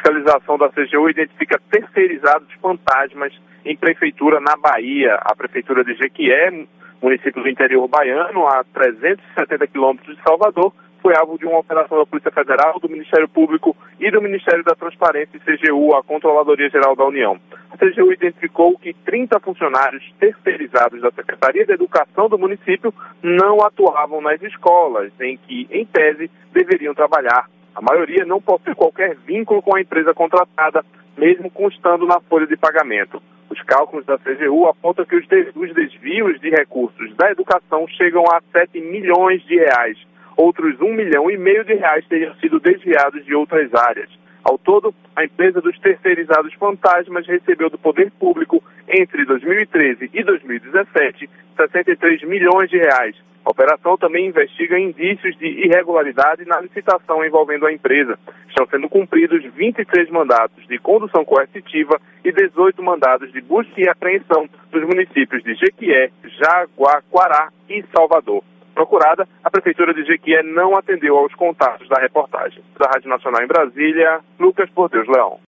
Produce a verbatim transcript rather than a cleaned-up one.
Fiscalização da C G U identifica terceirizados fantasmas em prefeitura na Bahia. A prefeitura de Jequié, município do interior baiano, a trezentos e setenta quilômetros de Salvador, foi alvo de uma operação da Polícia Federal, do Ministério Público e do Ministério da Transparência e C G U, a Controladoria Geral da União. A C G U identificou que trinta funcionários terceirizados da Secretaria de Educação do município não atuavam nas escolas, em que, em tese, deveriam trabalhar. A maioria não possui qualquer vínculo com a empresa contratada, mesmo constando na folha de pagamento. Os cálculos da C G U apontam que os desvios de recursos da educação chegam a sete milhões de reais. Outros um milhão e meio de reais teriam sido desviados de outras áreas. Ao todo, a empresa dos terceirizados fantasmas recebeu do poder público, entre dois mil e treze e dois mil e dezessete, sessenta e três milhões de reais. A operação também investiga indícios de irregularidade na licitação envolvendo a empresa. Estão sendo cumpridos vinte e três mandatos de condução coercitiva e dezoito mandados de busca e apreensão dos municípios de Jequié, Jaguaquará e Salvador. Procurada, a Prefeitura de Jequié não atendeu aos contatos da reportagem. Da Rádio Nacional em Brasília, Lucas Porteus Leão.